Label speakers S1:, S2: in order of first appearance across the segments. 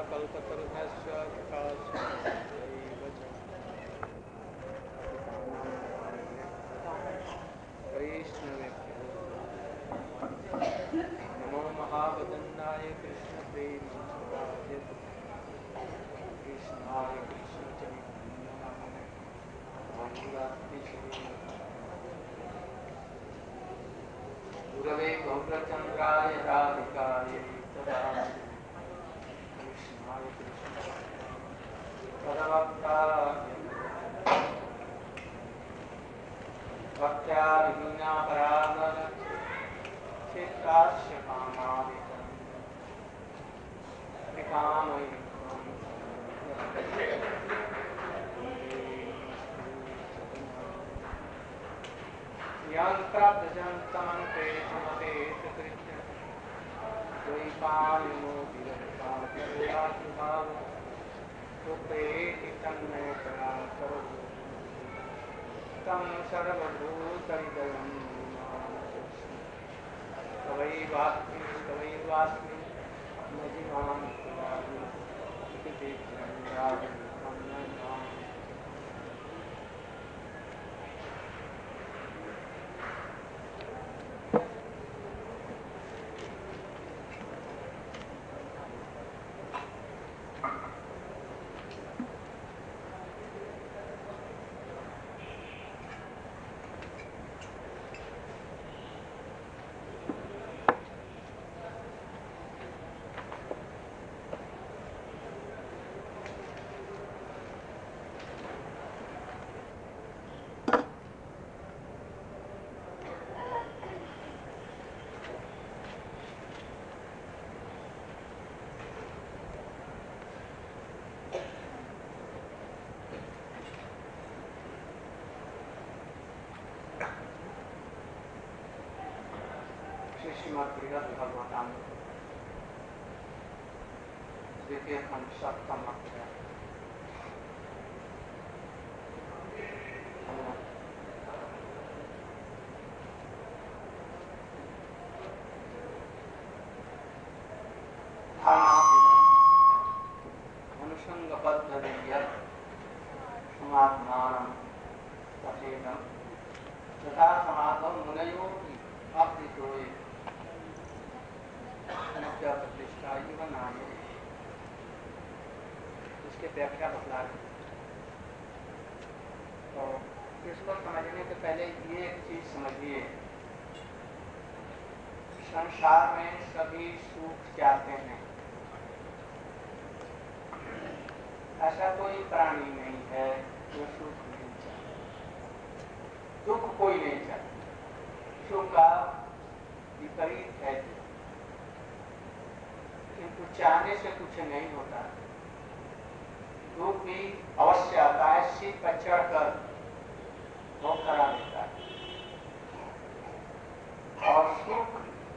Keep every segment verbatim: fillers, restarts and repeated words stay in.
S1: कल्पतरुभ्यश्च वैष्णवेभ्यो नमो महावदन्नाय कृष्ण प्रेमचन्द्राय कृष्णाय कृष्ण चैतन्याय गुरवे गौरचन्द्राय राधिकायै तदास्तु कृष्णाय कृष्ण तदभक्ताय भक्त्या विहीना परागण चित्तास्य कामादितं त्रिकामयि यन्त्रजन्तं प्रेषमपेतकृत्यं द्वैपायनोऽतिरक्तातिभाव सुप्रेति तन्मे पराकरो तं सर्वभूतहृदयं तवैवास्मि तवैवास्मि न जीवामि पुराणि इति ते जन्मराजं ब्रह्मणाम्। श्रीमद्भगवद्गीता द्वितीय खंड सप्तम अध्याय अनुसंग पद्धतिया समात्मानं तथेदं तथा समागम मुनयो की अप्रितोये नित्य प्रतिष्ठा युव नाम। इसके व्याख्या बतला रहे। तो इसको समझने के पहले ये एक चीज समझिए, संसार में सभी सुख चाहते हैं। ऐसा कोई प्राणी नहीं है जो सुख नहीं चाहता, दुख कोई नहीं चाहता। सुख का विपरीत है, किंतु चाहने से कुछ नहीं होता। दुख भी अवश्य आता है, सीट पर चढ़कर वो करा देता है। और सुख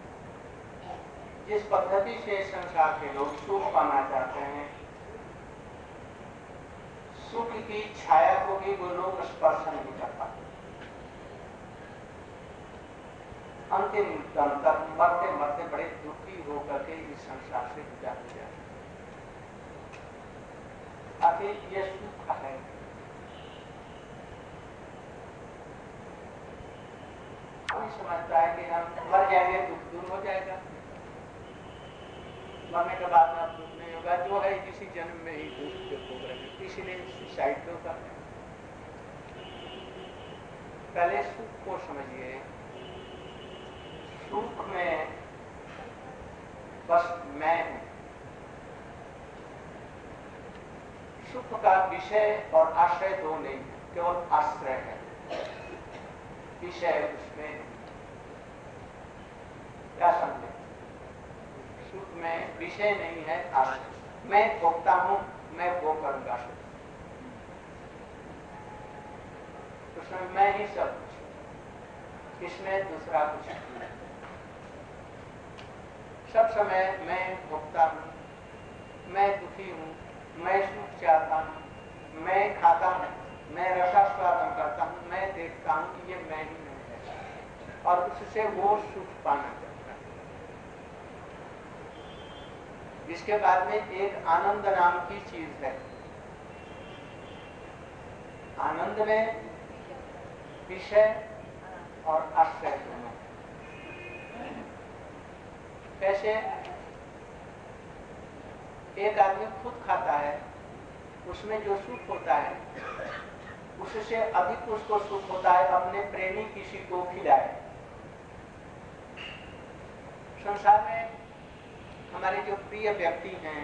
S1: जिस पद्धति से संसार के लोग सुख पाना चाहते हैं, सुख की छाया को भी वो लोग स्पर्श नहीं कर पाते। अंतिम दम तक मरते मरते बड़े दुखी होकर के इस संसार से विदा हो जाते। आखिर ये सुख है। कोई समझता है कि हम मर जाएंगे, दुख दूर हो जाएगा, मरने के बाद में दुख नहीं होगा। जो है किसी जन्म में ही दुख के भोग रहे हैं, किसी ने सुसाइड तो कर। पहले सुख को समझिए। सुख में बस मैं हूं। सुख का विषय और आश्रय दो नहीं है, केवल आश्रय है, विषय उसमें क्या समझे। सुख में विषय नहीं है, आश्रय। मैं भोगता हूं, मैं भोग करूंगा। उसमें मैं ही सब कुछ, इसमें दूसरा कुछ नहीं। सब समय मैं भोगता हूं, मैं दुखी हूं, मैं सुख चाहता हूं, मैं खाता हूं, मैं रसास्वादन करता हूं, मैं देखता हूं कि ये मैं ही नहीं है, और उससे वो सुख पाना चाहता है। इसके बाद में एक आनंद नाम की चीज है। आनंद में विषय और आश्रय दोनों। कैसे? एक आदमी खुद खाता है, उसमें जो सुख होता है उससे अधिक उसको सुख होता है अपने प्रेमी किसी को खिलाए। संसार में हमारे जो प्रिय व्यक्ति हैं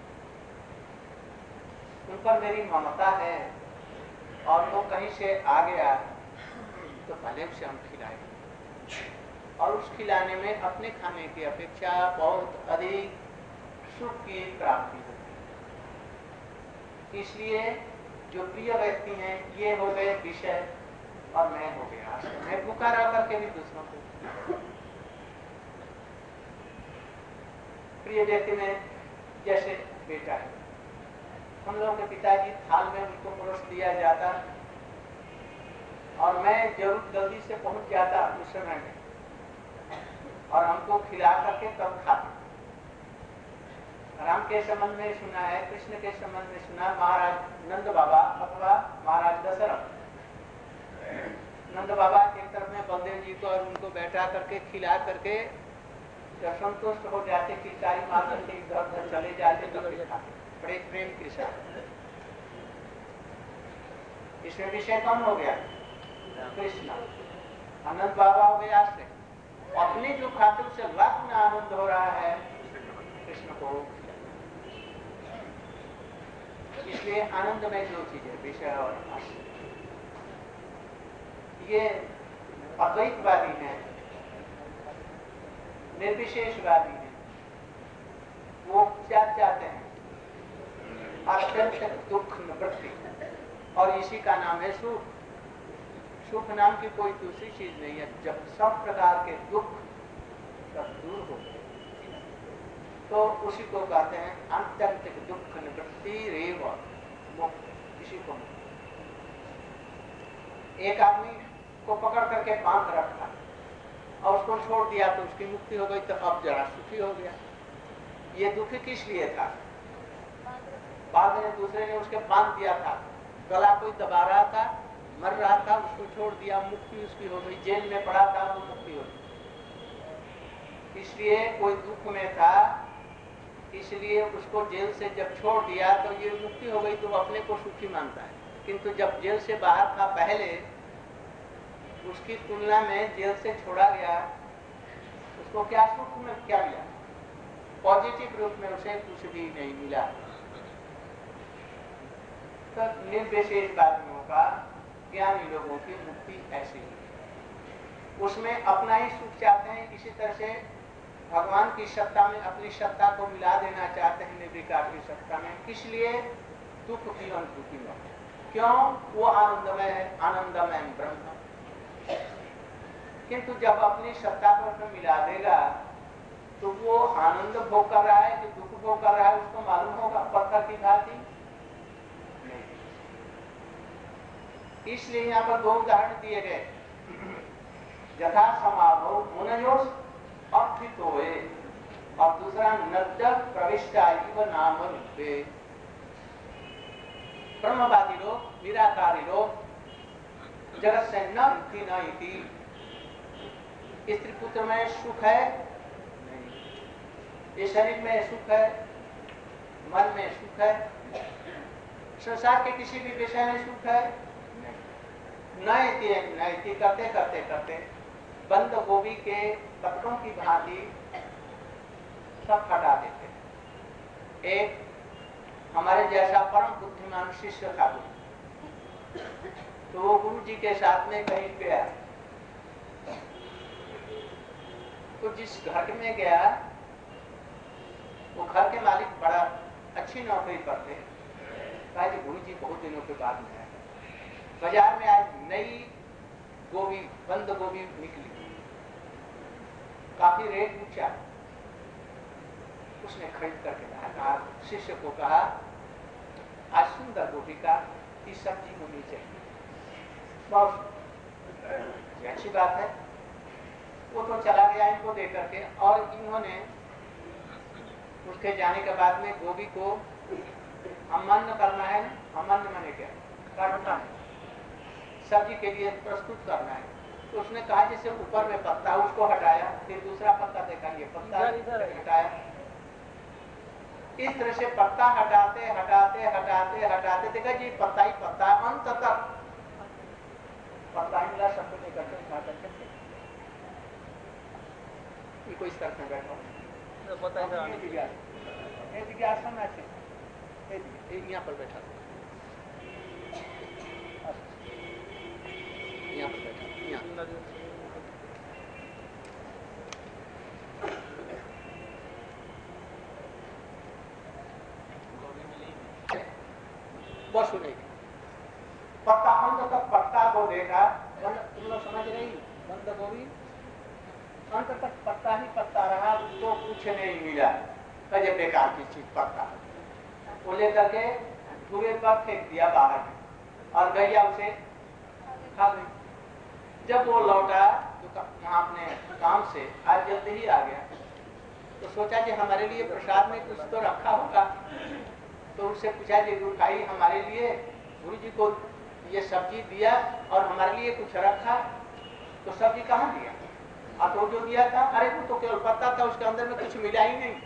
S1: उन पर मेरी ममता है और वो कहीं से आ गया तो भले उसे हम खिलाएं, और उस खिलाने में अपने खाने की अपेक्षा बहुत अधिक सुख की प्राप्ति होती है। इसलिए जो प्रिय व्यक्ति हैं ये हो गए विषय और मैं हो गया। मैं भूखा रह करके भी दूसरों को प्रिय व्यक्ति में, जैसे बेटा है, हम लोगों के पिताजी थाल में उनको परोस दिया जाता और मैं जरूर जल्दी से पहुंच जाता उस समय में और हमको खिला करके तब खाता। राम के संबंध में सुना है, कृष्ण के संबंध में सुना, महाराज नंद बाबा अथवा महाराज दशरथ। नंद बाबा एक तरफ में बलदेव जी को और उनको बैठा करके खिला करके जब संतुष्ट हो जाते कि सारी माता से इधर उधर चले जाते तो बड़े प्रेम के साथ। इसमें विषय कौन हो गया? कृष्ण। आनंद बाबा हो गया से अपने जो खाते उसे लाख में आनंद हो रहा है कृष्ण को। इसलिए आनंद में जो चीज है विषय और आश्रय, ये अद्वैतवादी है, निर्विशेषवादी है। वो क्या चाहते हैं? अत्यंत दुख निवृत्ति, और इसी का नाम है सुख। सुख नाम की कोई दूसरी चीज नहीं है। जब सब प्रकार के दुख सब दूर हो गए तो उसी को कहते हैं आत्यंतिक दुख निवृत्ति रेव मुक्त। इसी को एक आदमी को पकड़ करके बांध रखा और उसको छोड़ दिया तो उसकी मुक्ति हो गई, तो अब जरा सुखी हो गया। ये दुखी किस लिए था? बाद में दूसरे ने उसके बांध दिया था, गला कोई दबा रहा था, मर रहा था, उसको छोड़ दिया, मुक्ति उसकी हो गई। जेल में पड़ा था वो मुक्ति हो गई। इसलिए कोई दुख में था, इसलिए उसको जेल से जब छोड़ दिया तो ये मुक्ति हो गई, तो अपने को सुखी मानता है। किंतु जब जेल से बाहर था पहले, उसकी तुलना में जेल से छोड़ा गया, उसको क्या सुख में क्या मिला? पॉजिटिव रूप में उसे कुछ भी नहीं मिला। तो निर्विशेषवादियों का, ज्ञानी लोगों की मुक्ति ऐसी है, उसमें अपना ही सुख चाहते हैं। इसी तरह से भगवान की सत्ता में अपनी सत्ता को मिला देना चाहते हैं निर्विकार की सत्ता में। इसलिए दुख की अनुभूति में, क्यों? वो आनंदमय है, आनंदमय ब्रह्म। किंतु जब अपनी सत्ता को उसमें मिला देगा तो वो आनंद भोग कर रहा है कि दुख भोग कर रहा है उसको मालूम होगा पत्थर की भांति नहीं। इसलिए यहाँ पर दो उदाहरण दिए गए, यथा समाधो मुनयोस अभितोए, और दूसरा नद्य प्रविष्टा इव नाम रूपे। ब्रह्मवादी लोग, निराकारी लोग जगत से न इति न इति। स्त्री पुत्र में सुख है नहीं, ये शरीर में सुख है, मन में सुख है, संसार के किसी भी विषय में सुख है नहीं। न इति न इति करते करते करते बंद गोभी के पत्तों की भांति सब हटा देते हैं। एक हमारे जैसा परम बुद्धिमान शिष्य था, तो वो गुरु जी के साथ में कहीं गया, तो जिस घर में गया वो घर के मालिक बड़ा अच्छी नौकरी करते हैं। कहा जी गुरु जी बहुत दिनों के बाद में आए, बाजार में आज नई गोभी, बंद गोभी निकली, काफी रेट ऊंचा। उसने खरीद करके कहा, शिष्य को कहा आज सुंदर गोभी का की सब्जी होनी चाहिए। बहुत अच्छी बात है। वो तो चला गया इनको दे करके, और इन्होंने उसके जाने के बाद में गोभी को अमन्न करना है ना, अमन्न माने क्या, काटना है, सब्जी के लिए प्रस्तुत करना है। तो उसने कहा जैसे ऊपर में पत्ता उसको हटाया, फिर दूसरा पत्ता देखा ये पत्ता हटाया, इस तरह से पत्ता हटाते हटाते हटाते हटाते देखा जी पत्ता ही पत्ता, अंत तक पत्ता ही मिला, शब्द नहीं करते उठा करके कोई इस तरह में बैठा जिज्ञासा में यहाँ पर बैठा यहाँ पर बैठा यहाँ बहुत सुनेगी पत्ता, अंत तक पत्ता को देखा, तुम लोग समझ रही, बंद गोभी अंत तक पत्ता ही पत्ता रहा, उसको कुछ नहीं मिला, अजय बेकार की चीज पत्ता, वो लेकर के धुएं पर फेंक दिया बाहर में और गैया उसे खा गई। जब वो लौटा वहां अपने काम से, आज जल्दी ही आ गया, तो सोचा कि हमारे लिए प्रसाद में कुछ तो रखा होगा, तो उससे पूछा जी रुखाई हमारे लिए गुरु जी को ये सब्जी दिया और हमारे लिए कुछ रखा, तो सब्जी कहाँ दिया, और तो जो दिया था अरे वो तो केवल पत्ता था, उसके अंदर में कुछ मिला ही नहीं।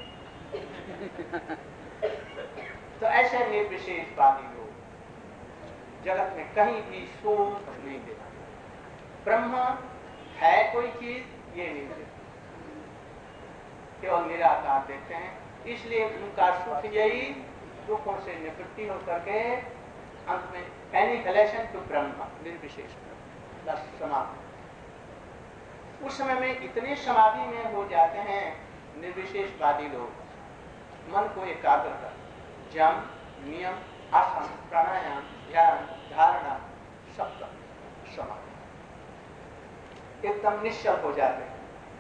S1: तो ऐसे निर्विशेषवादी लोग जगत में कहीं भी सोच नहीं देते, ब्रह्म है कोई चीज ये नहीं देते, केवल निराकार देते हैं। इसलिए उनका सुख यही दुखों से निवृत्ति होकर के अंत में एनिहिलेशन टू ब्रह्म, निर्विशेष बस समाप्त। उस समय में इतने समाधि में हो जाते हैं निर्विशेषवादी लोग, मन को एकाग्र कर, जम, नियम, आसन, प्राणायाम, ध्यान, धारणा, सब समाधि, एकदम निश्चल हो जाते हैं,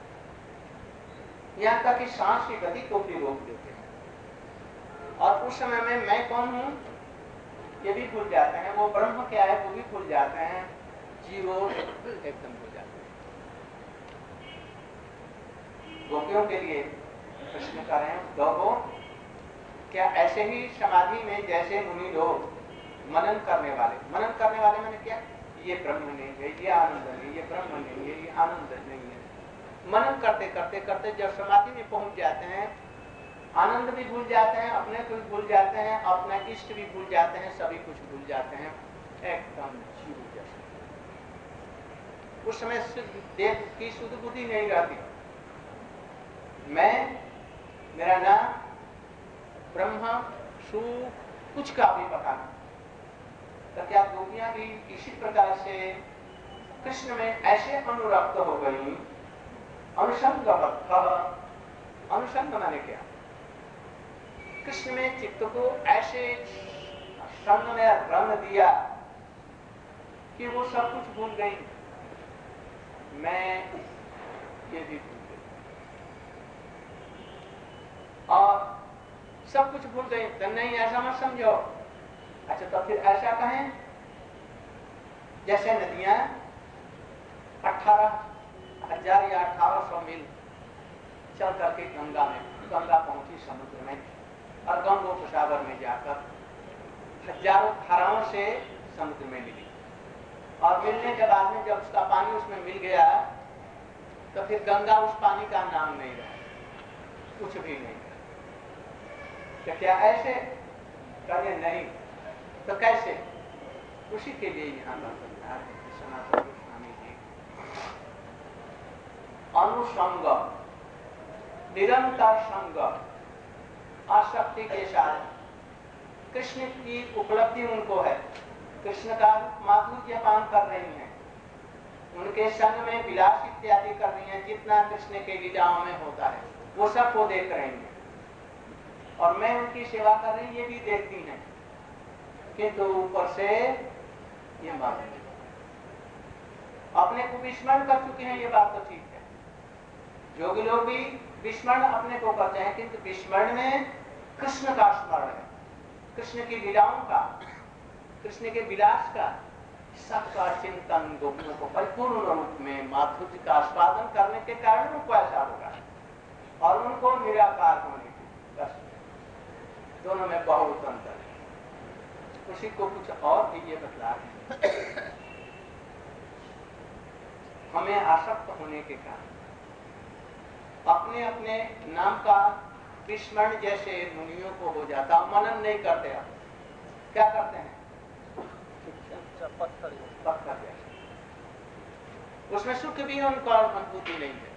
S1: यहाँ तक कि सांस की गति को भी रोक देते हैं। और उस समय में मैं कौन हूं ये भी भूल जाते हैं, वो ब्रह्म क्या है वो भी भूल जाते हैं, जीरो एकदम भूल जाते हैं। गोपियों के लिए प्रश्न कर रहे हैं, गौ क्या ऐसे ही समाधि में जैसे मुनि लोग मनन करने वाले, मनन करने वाले मैंने क्या, ये ब्रह्म नहीं है, ये आनंद नहीं, ये ब्रह्म नहीं है, ये आनंद नहीं है, मनन करते करते करते जब समाधि में पहुंच जाते हैं, आनंद भी भूल जाते हैं, अपने को भी भूल जाते हैं, अपना इष्ट भी भूल जाते हैं, सभी कुछ भूल जाते हैं, एकदम जीव जैसे। उस समय देह की शुद्ध बुद्धि नहीं रहती, मैं, मेरा नाम, ब्रह्म, सुख कुछ का भी पता नहीं। तो क्या गोपियां भी इसी प्रकार से कृष्ण में ऐसे अनुरक्त हो गई, अनुसंग अनुसंग माने क्या, कृष्ण में चित्त को ऐसे संग में रंग दिया कि वो सब कुछ भूल गई, मैं ये भी भूल गई और सब कुछ भूल गई। तो नहीं ऐसा मत समझो, अच्छा तो फिर ऐसा कहें जैसे नदियां अठारह हजार या अठारह सौ मील चल करके गंगा में, गंगा पहुंची समुद्र में और गंगोपसागर में जाकर हजारों धाराओं से समुद्र में मिली, और मिलने के बाद में जब उसका पानी उसमें मिल गया तो फिर गंगा उस पानी का नाम नहीं रहा, कुछ भी नहीं रहा। तो क्या ऐसे कहे नहीं तो कैसे, उसी के लिए यहाँ पर सनातन गोस्वामी जी अनुसंग, निरंतर संग, आसक्ति के साथ कृष्ण की उपलब्धि उनको है, कृष्ण का माधुर्य पान कर रही हैं, उनके संग में विलास इत्यादि कर रही हैं, जितना कृष्ण के लीलाओं में होता है वो सब वो देख रही हैं, और मैं उनकी सेवा कर रही ये भी देखती हैं, किंतु ऊपर से ये मालूम नहीं, अपने को विस्मरण कर चुके हैं, ये बात तो ठीक है। जोगी लोग भी विस्मरण अपने को करते हैं, किंतु विस्मरण में कृष्ण का स्मरण है, कृष्ण की लीलाओं का, कृष्ण के विलास का, सबका चिंतन गोपियों को परिपूर्ण रूप में माधुर्य का आस्वादन करने के कारण उनको ऐसा होगा, और उनको निराकार होने की बस दोनों में बहुत अंतर है। उसी को कुछ और भी ये बतला है। हमें आसक्त होने के कारण अपने अपने नाम का विस्मरण जैसे मुनियों को हो जाता, मनन नहीं करते। आप क्या करते हैं? पत्थर पत्थर जैसे, उसमें सुख भी उनको अनुभूति नहीं है।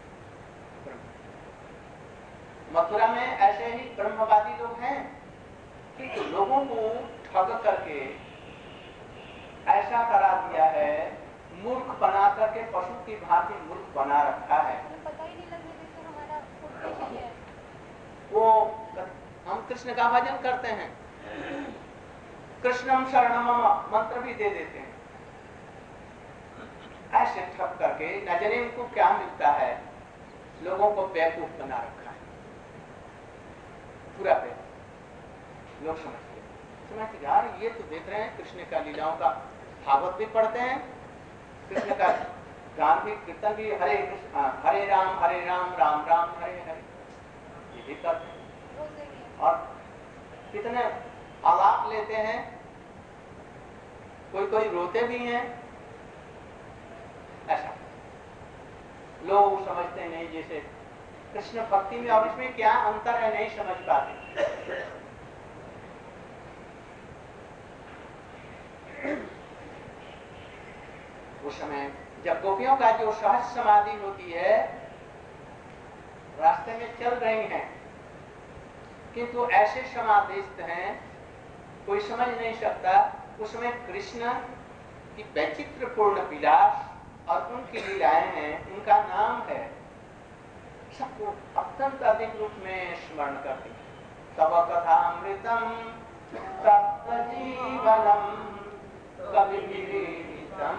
S1: मथुरा में ऐसे ही ब्रह्मवादी लोग हैं कि लोगों को ठग करके ऐसा करा दिया है, मूर्ख बना करके, पशु की भांति मूर्ख बना रखा है।
S2: पता ही नहीं लगने देते हमारा उद्देश्य क्या है।
S1: वो हम कृष्ण का भजन करते हैं, कृष्णम शरणम मम मंत्र भी दे देते हैं। ऐसे ठग करके न जाने उनको क्या मिलता है, लोगों को बेवकूफ बना रखा है। पूरा पे लोग समझते समझते यार ये तो देख रहे हैं कृष्ण का लीलाओं का भागवत भी पढ़ते हैं, कृष्ण का गान भी, कीर्तन भी, हरे कृष्ण हरे राम हरे राम राम राम हरे हरे, ये भी करते हैं। और कितने आलाप लेते हैं, कोई कोई रोते भी हैं। ऐसा लोग समझते नहीं जैसे कृष्ण भक्ति में और इसमें क्या अंतर है, नहीं समझ पाते। उस समय जब गोपियों का जो सहज समाधि होती है, रास्ते में चल रही हैं, किंतु ऐसे समाधिस्थ हैं कोई समझ नहीं सकता। उसमें कृष्ण की वैचित्रपूर्ण विलास और उनकी लीलाएं हैं, उनका नाम है, सबको अत्यंत अधिक रूप में स्मरण करती है। तव कथामृतम तप्त जीवनम कविभिरीडितम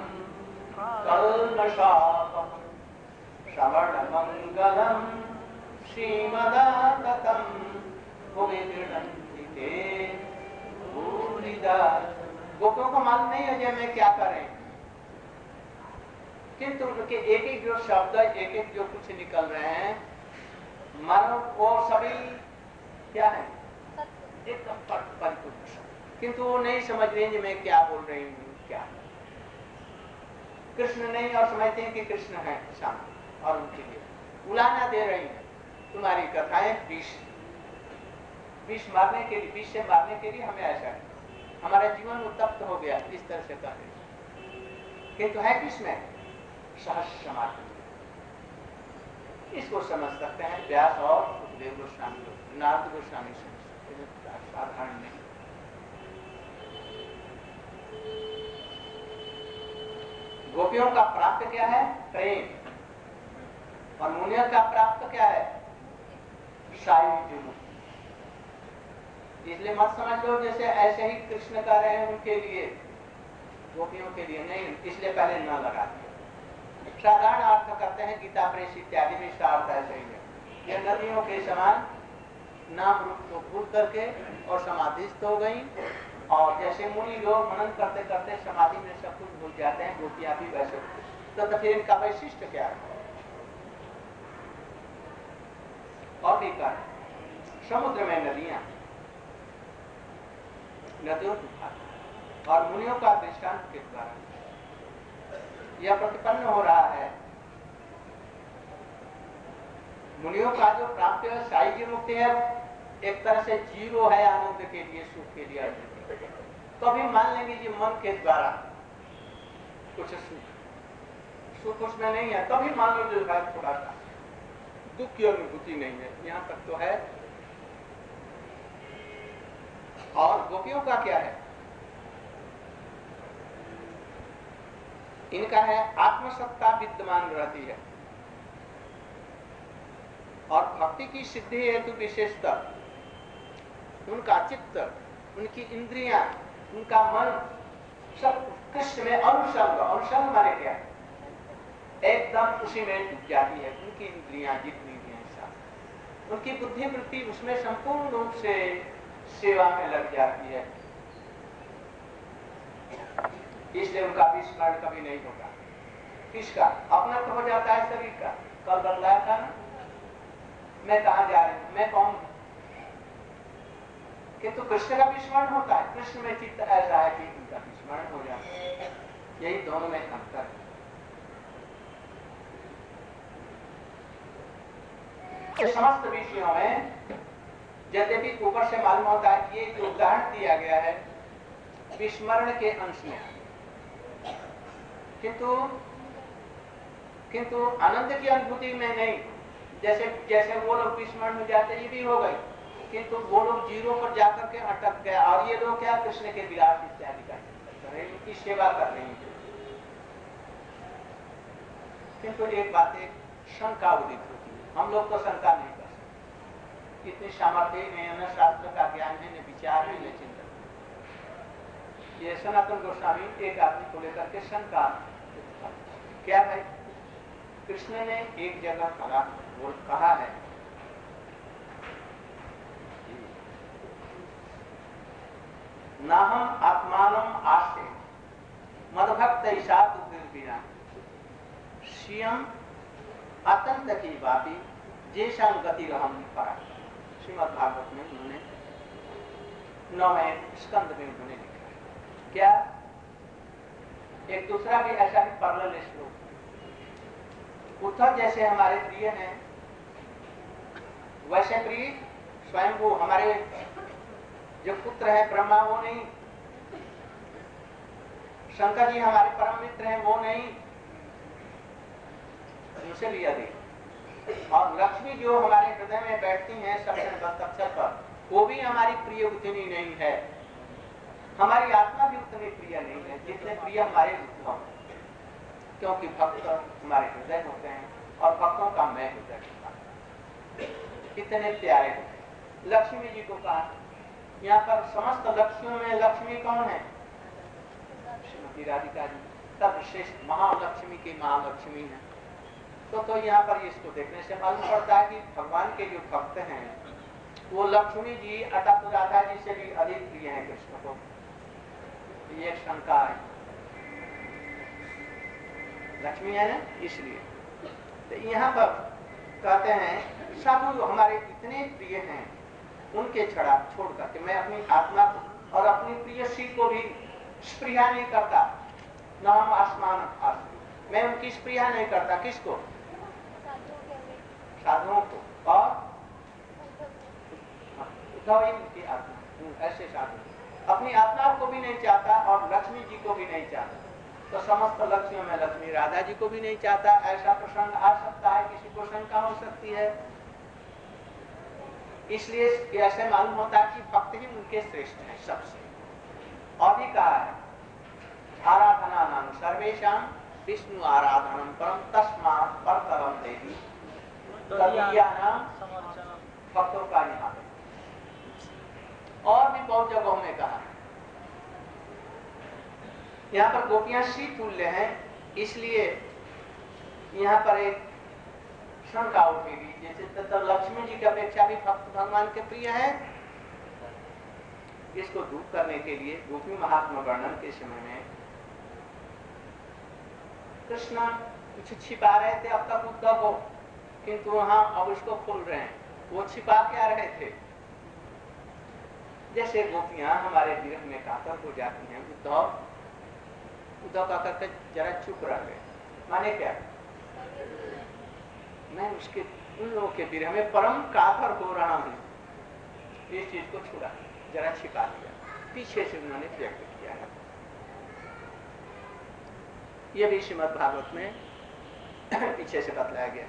S1: कल्मषापम श्रवण मंगलम श्रीमदाततम भुवि गृह्णन्ति ते भूरिदा। गोपियों को मालूम नहीं है मैं क्या करें, किंतु उनके एक एक जो शब्द, एक एक जो कुछ निकल रहे हैं, मानो वो सभी क्या है, एकदम परिपूर्ण, किंतु वो नहीं समझ रहे हैं मैं क्या बोल रही हूँ। क्या कृष्ण नहीं और समझते हैं कि कृष्ण है सामने और उनके लिए उलाना दे रही है। तुम्हारी कथाएं विष विष मारने के लिए, विष से मारने के लिए हमें ऐसा है, हमारा जीवन उत्तप्त हो गया, इस तरह से कर रहे। किंतु है किसमें? सहज समाधि। इसको समझ सकते हैं व्यास और सुखदेव गोस्वामी, नारद गोस्वामी समझ सकते हैं, साधारण नहीं। गोपियों का प्राप्त क्या है? प्रेम। और मुनियों का प्राप्त क्या है? सायुज्य मुक्ति। इसलिए मत समझ लो जैसे ऐसे ही कृष्ण कर रहे हैं उनके लिए, गोपियों के लिए नहीं, इसलिए पहले न लगा दिया। साधारण अर्थ करते हैं गीता प्रेस इत्यादि में, इसका अर्थ ऐसे ही है। ये नदियों के समान नाम रूप को भूल करके और समाधिस्थ हो गई, और जैसे मुनि लोग मनन करते करते समाधि में सब कुछ भूल जाते हैं, गोपियां भी वैसे। तो फिर इनका वैशिष्ट क्या है? और भी कर समुद्र में नदियां, नदियों तूफान, और मुनियों का दृष्टांत के द्वारा यह प्रतिपन्न हो रहा है। मुनियों का जो प्राप्त है सायुज्य मुक्ति है, एक तरह से जीरो है आनंद के लिए, सुख के लिए। तो अभी मान लेंगे कि मन के द्वारा कुछ सुख सुख उसमें नहीं है, तभी तो मान लो जो है थोड़ा सा दुख की अनुभूति नहीं है, यहां तक तो है। और गोपियों का क्या है? इनका है आत्मसत्ता विद्यमान रहती है, और भक्ति की सिद्धि हेतु विशेषता उनका चित्त, उनकी इंद्रियां, उनका मन सब कृष्ण में अनुसंग, अनुसंग माने क्या? एकदम उसी में डूब जाती है। उनकी इंद्रियां जितनी भी हैं सब, उनकी बुद्धि वृत्ति उसमें संपूर्ण रूप से सेवा में लग जाती है। इसलिए उनका विस्मरण कभी नहीं होगा। किसका? अपना तो हो जाता है शरीर का। कल बतलाया था ना, मैं कहां जा रही हूं, मैं कौन हूं, किंतु कृष्ण का भी स्मरण होता है। कृष्ण में चित्त ऐसा है कि उनका भी स्मरण हो जाता है। यही दोनों में अंतर है। समस्त विषयों में यद्यपि ऊपर से मालूम होता है कि ये जो उदाहरण दिया गया है विस्मरण के अंश में, किंतु किंतु आनंद की अनुभूति में नहीं। जैसे जैसे वो लोग विस्मरण हो जाते ये भी हो गई, किंतु वो लोग जीरो पर जाकर के अटक गए और ये लोग क्या कृष्ण के विलास इत्यादि का चिंतन कर रहे हैं, उनकी सेवा कर रहे हैं। किंतु एक बात एक शंका उदित होती है, हम लोग तो शंका नहीं कर सकते, इतनी सामर्थ्य नहीं है, न शास्त्र का ज्ञान है, न विचार है, न चिंतन। ये सनातन गोस्वामी एक आदमी को लेकर के शंका क्या है, कृष्ण ने एक जगह कहा वो कहा है ना हम आत्मानम आस्ते मदभक्त ईशा बिना श्रियम अतंत की बाती जैशान गति रहम परा। श्रीमद् भागवत में उन्होंने नौवें स्कंद में उन्होंने लिखा है। क्या एक दूसरा भी ऐसा ही पैरेलल श्लोक, उद्धव जैसे हमारे प्रिय हैं वैसे प्रिय स्वयं वो हमारे जो पुत्र है ब्रह्मा वो नहीं, शंकर जी हमारे परम मित्र हैं वो नहीं, उनसे भी अधिक। और लक्ष्मी जो हमारे हृदय में बैठती हैं सबसे अक्षर पर वो भी हमारी प्रिय उतनी नहीं है, हमारी आत्मा भी उतनी प्रिय नहीं है जितने प्रिय हमारे उद्धव, क्योंकि भक्त हमारे हृदय होते हैं और भक्तों का मैं हृदय होता है, कितने प्यारे होते। लक्ष्मी जी को कहा, यहाँ पर समस्त लक्ष्मियों में लक्ष्मी कौन है? श्रीमती राधिका जी, तब श्रेष्ठ महालक्ष्मी की महालक्ष्मी है। तो तो यहाँ पर इसको देखने से मालूम पड़ता है कि भगवान के जो भक्त हैं वो लक्ष्मी जी अर्थात राधा जी से भी अधिक प्रिय हैं कृष्ण को। ये शंका है, लक्ष्मी है ना इसलिए। तो यहाँ पर कहते हैं साधु हमारे इतने प्रिय हैं उनके छड़ा छोड़ करके मैं अपनी आत्मा को और अपनी प्रिय श्री को भी स्पृहा नहीं करता। न हम आसमान आसमान मैं उनकी स्पृहा नहीं करता। किसको? साधुओं को। और उद्धव उनकी आत्मा, ऐसे साधु अपनी आत्मा को भी नहीं चाहता और लक्ष्मी जी को भी नहीं चाहता। तो समस्त लक्ष्मियों में लक्ष्मी राधा जी को भी नहीं चाहता। ऐसा प्रसंग आ सकता है, किसी को शंका हो सकती है। इसलिए ऐसे मालूम होता है कि भक्त ही उनके श्रेष्ठ हैं सबसे। और भी कहा है आराधना नाम सर्वेशाम विष्णु आराधनम परम तस्मात् परतरम देवी नाम भक्तों का यहाँ पे और भी बहुत जगहों में कहा। यहाँ पर गोपियां श्री तुल्य हैं, इसलिए यहाँ पर एक शंका उठेगी जैसे तो लक्ष्मी जी की अपेक्षा भी भक्त भगवान के प्रिय है। इसको दूर करने के लिए गोपी महात्मा वर्णन के समय में कृष्ण कुछ छिपा रहे थे अब तक उद्धव को, किंतु वहां अब उसको खोल रहे हैं। वो छिपा क्या रहे थे? जैसे गोपियां हमारे विरह में कातर हो जाती हैं, उद्धव उद्धव का करके जरा चुप रह गए। माने क्या? मैं उसके उन लोगों के विरह में परम कातर हो रहा हूं, इस चीज को छुड़ा जरा छिपा दिया, पीछे से उन्होंने व्यक्त किया है। यह भी श्रीमद् भागवत में पीछे से बतलाया गया।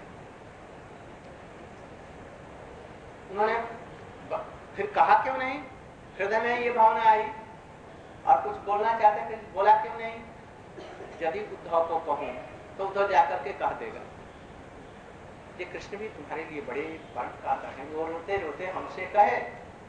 S1: उन्होंने फिर कहा क्यों नहीं? हृदय में ये भावना आई और कुछ बोलना चाहते थे, बोला क्यों नहीं? यदि उद्धव को कहूं तो उद्धव जाकर के कह देगा ये कृष्ण भी तुम्हारे लिए बड़े परम कातर हैं। वो रोते रोते हमसे कहे,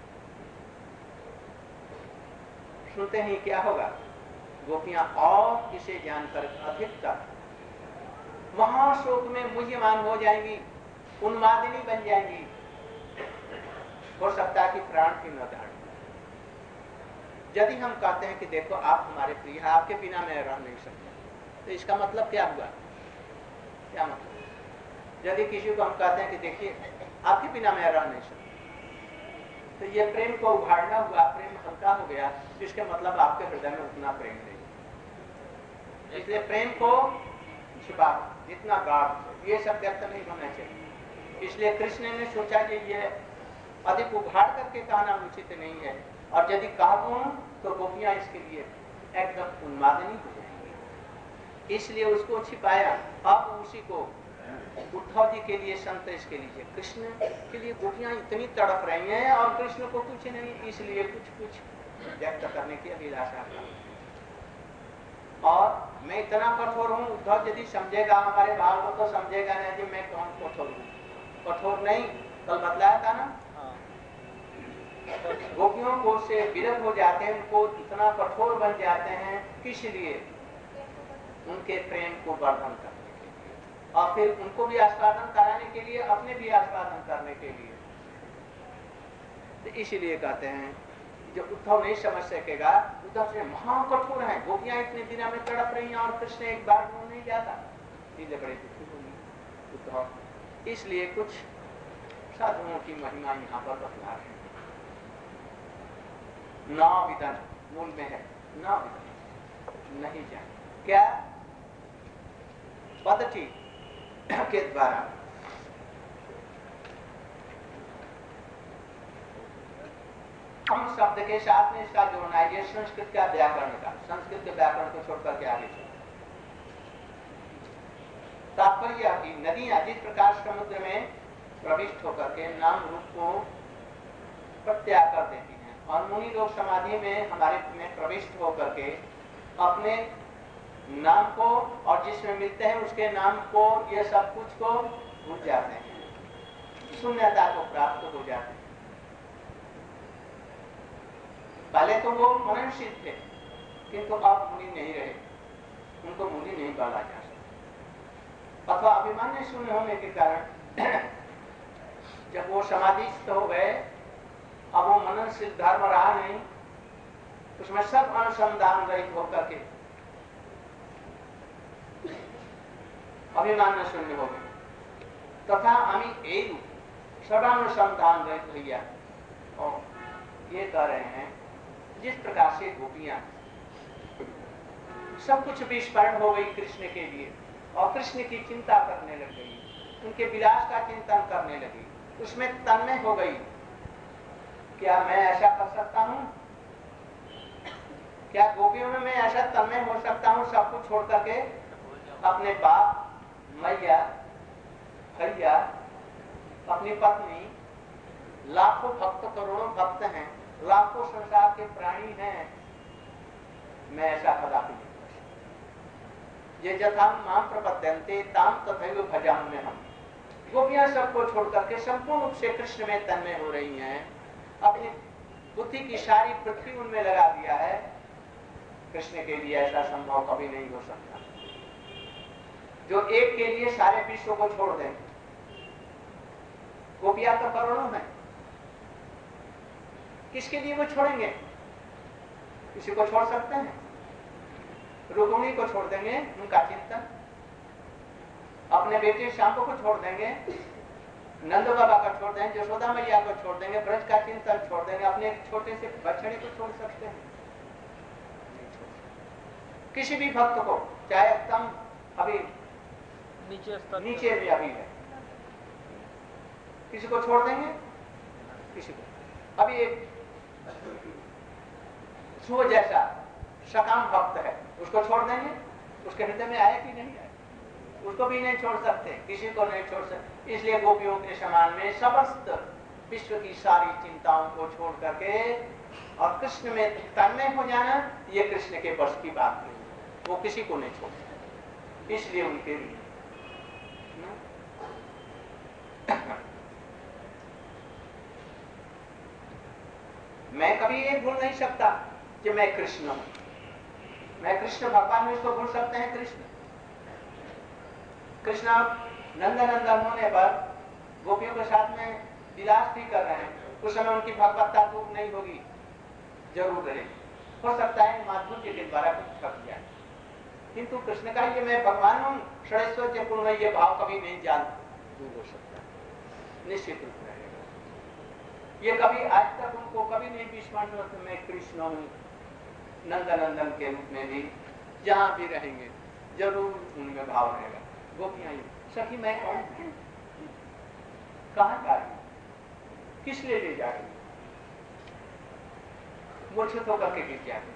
S1: सुनते ही क्या होगा? गोपियां और इसे जानकर अधिकतर महाशोक में मुह्यमान हो जाएंगी, उन्मादिनी बन जाएंगी। हो सकता है कि प्राण की न धारण। यदि हम कहते हैं कि देखो आप हमारे प्रिय हैं, आपके बिना मैं रह नहीं सकता, तो इसका मतलब क्या हुआ? क्या मतलब? यदि किसी को हम कहते हैं कि देखिए आपके बिना मैं रह नहीं सकता, तो ये प्रेम को उभारना हुआ, प्रेम हल्का हो गया, इसके मतलब आपके हृदय में उतना प्रेम नहीं। इसलिए प्रेम को छिपा, जितना गाढ़, ये सब व्यक्त नहीं होना चाहिए। इसलिए कृष्ण ने सोचा कि ये अधिक उभार करके कहना उचित नहीं है, और यदि कह दूं तो गोपियां इसके लिए एकदम उन्मादनी हो जाएंगी, इसलिए उसको छिपाया। अब उसी को उद्धव जी के लिए संतोष के लिए, कृष्ण के लिए गोपियां इतनी तड़प रही हैं और कृष्ण को कुछ नहीं, इसलिए कुछ कुछ व्यक्त करने की अभिलाषा था। और मैं इतना कठोर हूं, उद्धव यदि समझेगा हमारे भाव को तो समझेगा नहीं कि मैं कौन कठोर हूं। कठोर नहीं, कल बतलाया था ना, गोपियों को से विरत हो जाते हैं, उनको इतना कठोर बन जाते हैं, किस लिए? उनके प्रेम को वर्धन करने के लिए, और फिर उनको भी आस्वादन कराने के लिए, अपने भी आस्वादन करने के लिए। तो इसीलिए कहते हैं जो उद्धव नहीं समझ सकेगा, उद्धव से महा कठोर है, गोपियां इतने दिनों में तड़प रही हैं और कृष्ण एक बार क्यों नहीं जाता, इसलिए बड़े दुखी होंगे उद्धव। इसलिए कुछ साधुओं की महिमा यहाँ पर बतला रहे हैं। न विदन मूल में है, न विदन नहीं जाने, क्या पद्धति के द्वारा हम शब्द के साथ में इसका जोड़ना है। ये संस्कृत का व्याकरण का, संस्कृत के व्याकरण को छोड़कर के आगे चलो। तात्पर्य की नदियां जिस प्रकार समुद्र में प्रविष्ट होकर के नाम रूप को प्रत्याग कर देती हैं, और मुनि लोग समाधि में हमारे में प्रविष्ट होकर के अपने नाम को और जिसमें मिलते हैं उसके नाम को, ये सब कुछ को भूल जाते हैं, शून्यता को प्राप्त हो जाते हैं। पहले तो वो मननशील थे, किंतु अब मुनि नहीं रहे, उनको मुनि नहीं बोला जा सकता, अथवा अभिमान्य शून्य होने के कारण जब वो समाधिस्थ हो गए, अब वो मननशील धर्म रहा नहीं, उसमें सब अनुसंधान रहित होकर के अभिमान शून्य हो गए, तथा अमी एक सर्वानुसंधान रहित भैया। और ये कह रहे हैं जिस प्रकार से गोपियां सब कुछ विस्मरण हो गई कृष्ण के लिए, और कृष्ण की चिंता करने लग गई, उनके विलास का चिंतन करने लगी, उसमें तन्मय हो गई। क्या मैं ऐसा कर सकता हूं? क्या गोपियों में मैं ऐसा तन्मय हो सकता हूं, सब कुछ छोड़ करके अपने बाप, मैया, भैया, अपनी पत्नी, लाखों भक्त, करोड़ों भक्त हैं, लाखों संसार के प्राणी हैं, मैं ऐसा कदापि नहीं कर सकता। ये जथा माम प्रपद्यन्ते ताम तथैव भजाम्यहम्। हम गोपियां सबको छोड़ करके संपूर्ण रूप से कृष्ण में तन्मय हो रही हैं, अपनी बुद्धि की सारी पृथ्वी उनमें लगा दिया है। कृष्ण के लिए ऐसा संभव कभी नहीं हो सकता, जो एक के लिए सारे विश्व को छोड़ दें। गोपियां तो करोड़ों हैं, किसके लिए वो छोड़ेंगे? किसी को छोड़ सकते हैं? रुक्मिणी को छोड़ देंगे, उनका चिंतन, अपने बेटे श्याम को छोड़ देंगे, नंद बाबा को छोड़ देंगे, यशोदा मैया को छोड़ देंगे, ब्रज का चिंतन छोड़ देंगे, अपने छोटे से बछड़े को छोड़ सकते हैं? किसी भी भक्त को, चाहे एकदम अभी नीचे नीचे भी अभी है, किसी को छोड़ देंगे? किसी को अभी एक सो जैसा सकाम भक्त है, उसको छोड़ देंगे? उसके हृदय में आया कि नहीं आया? उसको भी नहीं छोड़ सकते, किसी को नहीं छोड़ सकते। इसलिए गोपियों के समान में समस्त विश्व की सारी चिंताओं को छोड़ करके और कृष्ण में तन्मय हो जाना, ये कृष्ण के बस की बात नहीं, वो किसी को नहीं छोड़ सकते। इसलिए उनके लिए मैं कभी ये भूल नहीं सकता कि मैं कृष्ण हूं। मैं कृष्ण भगवान में इसको भूल सकते हैं? कृष्ण कृष्ण नंदनंदन होने पर गोपियों के साथ में विलास भी कर रहे हैं, उस समय उनकी भगवत्ता दूर नहीं होगी, जरूर रहेगी। हो सकता है माधुर्य के द्वारा कुछ छप जाए, किंतु कृष्ण का ये मैं भगवान हूं षड़ैश्वर्य पूर्ण, ये भाव कभी नहीं जान दूर हो सकता, निश्चित रूप रहेगा। ये कभी आज तक उनको कभी नहीं विस्मरण हुआ कि मैं कृष्ण हूँ, नंदनंदन के रूप में भी जहां भी रहेंगे जरूर उनमें भाव रहेगा। गोपियां सखी मैं कौन हूं, कहां जा रही, किस लिए ले जा रही, मूर्छित होकर के गिर जाती।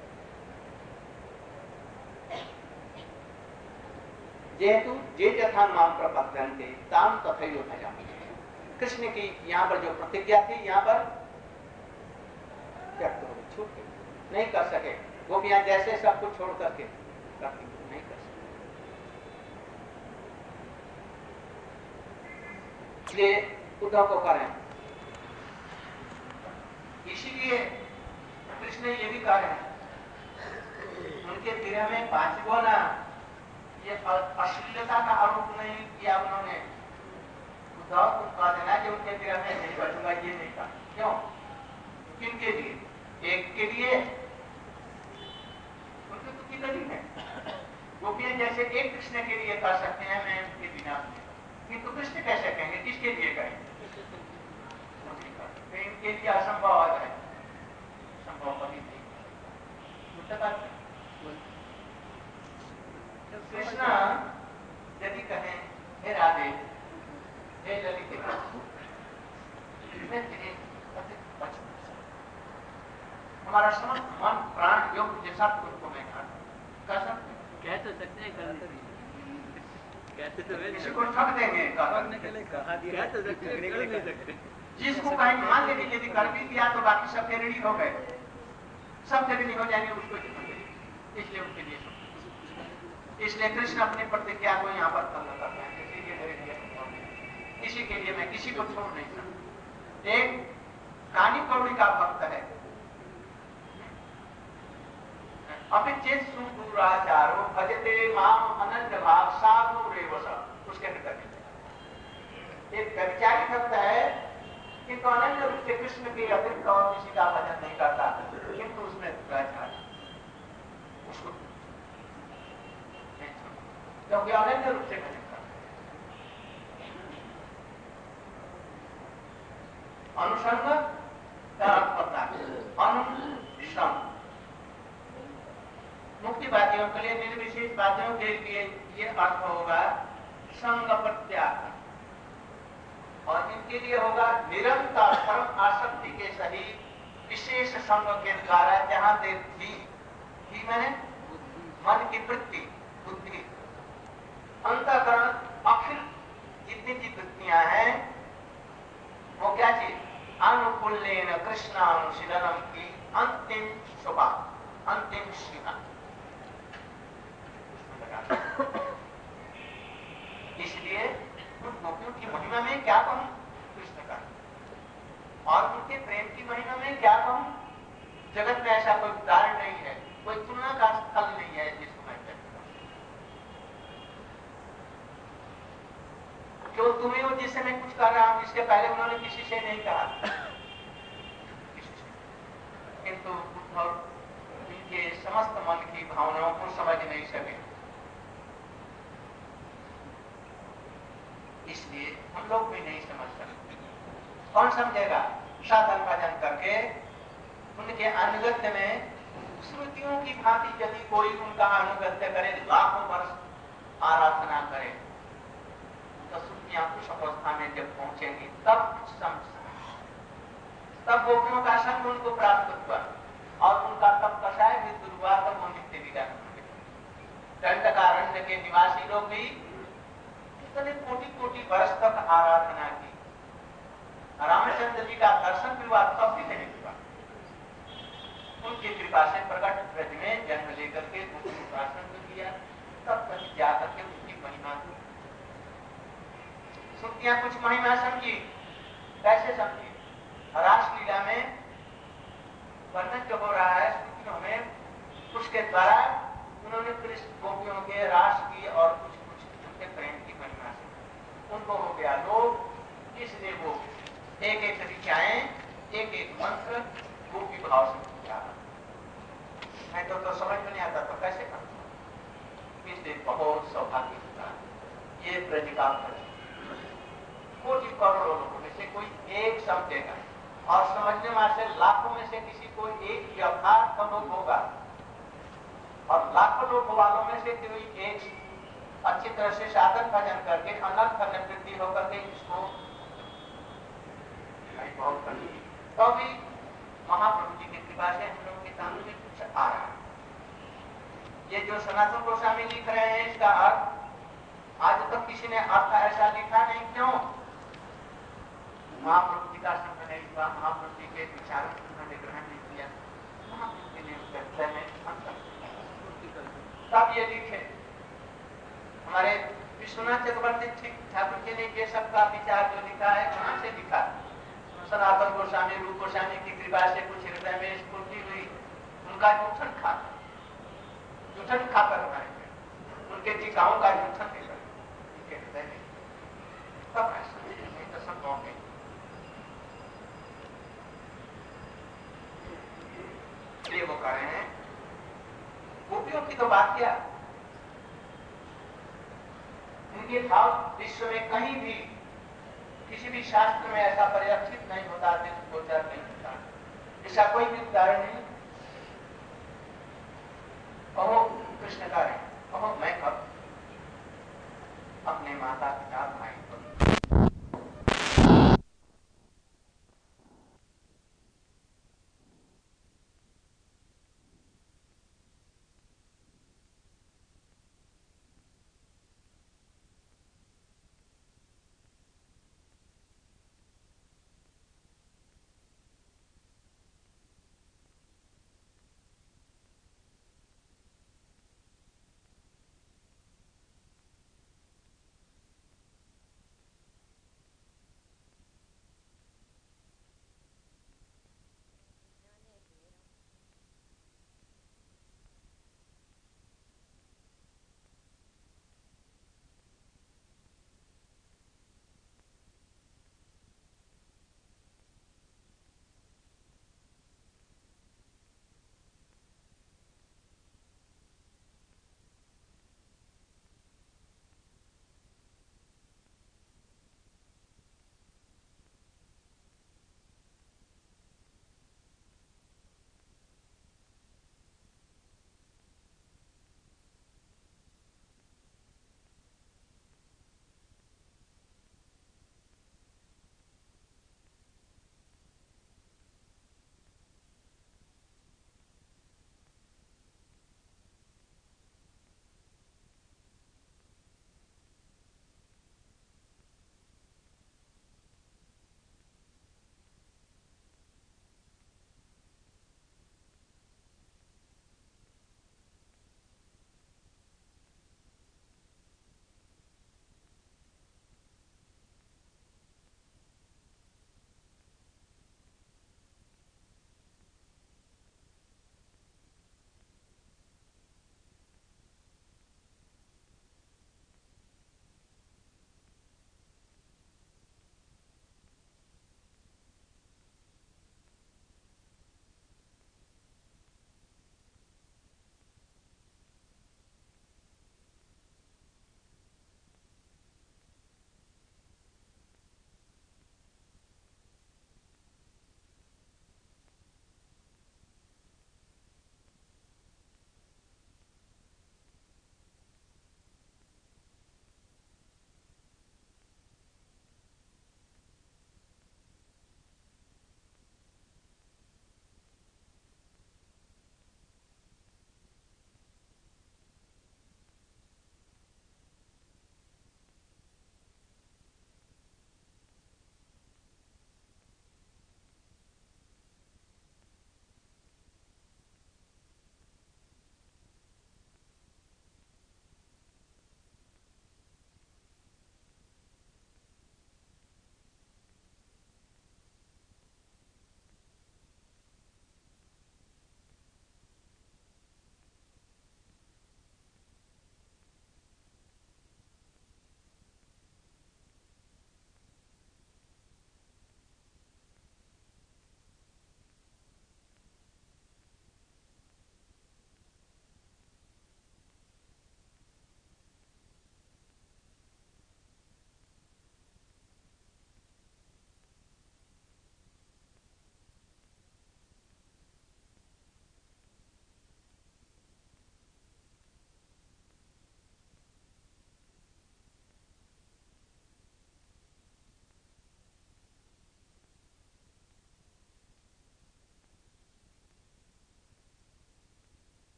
S1: जेहेतु जे जथा माम प्रपद्यन्ते ताम तथैव भजामि। कृष्ण की यहां पर जो प्रतिज्ञा थी यहां पर त्यक्त हो गई, छूट गई, नहीं कर सके। गोपियां जैसे सब कुछ छोड़ करके करती नहीं कर सके। इसलिए उद्धव को करें, इसीलिए कृष्ण ये भी कह रहे हैं उनके विरह में पांच गुना ये अश्लीलता का आरोप नहीं किया उन्होंने। उद्धव को कह देना कि उनके विरह में नहीं बचूंगा, ये नहीं कहा। क्यों? किनके लिए? एक के लिए उनके तो कितनी है गोपियां जैसे एक कृष्ण के लिए कर सकते हैं, मैं उनके बिना किंतु कृष्ण कैसे कहेंगे, किसके लिए कहेंगे? इनके लिए असंभव आ जाए, संभव कभी नहीं। कृष्ण यदि कहें हे राधे हे ललिता मैं तेरे हमारा समस्त मन प्राण योग जैसा तुमको मैं कर सकते
S3: कह तो सकते हैं, कहते तो
S1: किसी को ठग देंगे,
S3: कह तो सकते हैं, कर नहीं सकते।
S1: जिसको कहीं मान लेंगे यदि कर भी दिया तो बाकी सब ऋणी हो गए, सब ऋणी हो जाएंगे, उसको इसलिए उनके लिए इसलिए कृष्ण अपनी प्रतिज्ञा को यहाँ पर खत्म करते हैं। किसी के लिए किसी के लिए मैं किसी को छोड़ नहीं सकता। एक कानी कौड़ी का भक्त है, अपिचेत सुदूराचारो भजते माम अनन्य भाव साधु रेवसा, उसके हृदय एक व्यभिचारी भक्त है किंतु अनन्य रूप से कृष्ण के अतिरिक्त और किसी का भजन नहीं करता, किंतु उसमें दुराचार उसको क्योंकि अनन्य रूप से भजन करता। अनुसंग अनुश्रम मुक्ति वादियों के लिए, निर्विशेष वादियों के लिए ये अर्थ होगा संग प्रत्याग, और इनके लिए होगा निरंतर परम आसक्ति के सहित विशेष संग के द्वारा जहां देखी ही मैंने मन की वृत्ति बुद्धि अंतःकरण अखिल जितनी जी वृत्तियां हैं वो क्या चीज अनुकूलेन कृष्णानुशीलनम की अंतिम शोभा, अंतिम शिखा। इसलिए उन गोपियों की महिमा में क्या कहूं कृष्ण का, और उनके प्रेम की महिमा में क्या कहूं। जगत में ऐसा कोई उदाहरण नहीं है, कोई तुलना का स्थल नहीं है जिसको मैं कहता जो तुम्हें हो जिससे मैं कुछ कर रहा हूं, इसके पहले उन्होंने किसी से नहीं कहा, किंतु उद्धव उनके समस्त मन की भावनाओं को समझ नहीं सके। इसलिए हम लोग भी नहीं समझ सकते। कौन समझेगा? साधन भजन करके उनके अनुगत्य में श्रुतियों की भांति यदि कोई उनका अनुगत्य करे, लाखों वर्ष आराधना करे, तो श्रुतियां उस अवस्था में जब पहुंचेंगी तब कुछ समझ, तब गोपियों का संग उनको प्राप्त हुआ और उनका तब कषाय भी दूर हुआ, तब वो नित्य विधान होंगे। दंडकारण्य के निवासी लोग भी कितने कोटि कोटि वर्ष तक आराधना की, रामचंद्र जी का दर्शन भी हुआ तब भी नहीं हुआ। उनकी कृपा से प्रकट ब्रज में जन्म लेकर के उपासन किया, तब कहीं जाकर के उनकी महिमा हुई। श्रुतियां कुछ महिमा समझी, कैसे समझी? रासलीला में वर्णन जो हो रहा है श्रुतियों में, उसके द्वारा उन्होंने कृष्ण गोपियों के रास की और कुछ कुछ उनके प्रेम की महिमा से उनको हो गया लोग। इसलिए वो एक एक ऋचाएं, एक एक मंत्र गोपी भाव से पूछा। मैं तो, तो समझ में नहीं आता तो कैसे करता। इसलिए बहुत सौभाग्य होता है ये ब्रज का ब्रज। कोटि करोड़ों लोगों में से कोई एक समझेगा, और समझने में से लाखों में से किसी को एक यथार्थ अनुभव होगा, और लाखों लोग वालों में से कोई एक अच्छी तरह से साधन भजन करके अनंत निवृत्ति होकर के इसको बहुत कर दी। तो भी महाप्रभु जी की कृपा से हम लोगों के सामने कुछ आ रहा है। ये जो सनातन गोस्वामी लिख रहे हैं इसका अर्थ आज तक तो किसी ने अर्थ ऐसा लिखा नहीं। क्यों? महाप्रभु जी का संग नहीं हुआ, महाप्रभु जी के विचारों को उन्होंने ग्रहण नहीं किया, महाप्रभु जी ने हृदय में तब ये लिखे। हमारे विश्वनाथ चक्रवर्ती ठाकुर जी ने ये सबका विचार जो लिखा है कहां से लिखा? सनातन गोस्वामी रूप गोस्वामी की कृपा से कुछ हृदय में स्फूर्ति हुई, उनका जूठन खाकर जूठन खाकर हमारे उनके टीकाओं का जूठन लेकर उनके हृदय में तब ऐसा नहीं तो संभव नहीं। ये वो कह रहे हैं गोपियों की तो बात क्या, इनके भाव विश्व में कहीं भी किसी भी शास्त्र में ऐसा परिलक्षित नहीं होता, गोचर नहीं होता, ऐसा कोई भी उदाहरण नहीं।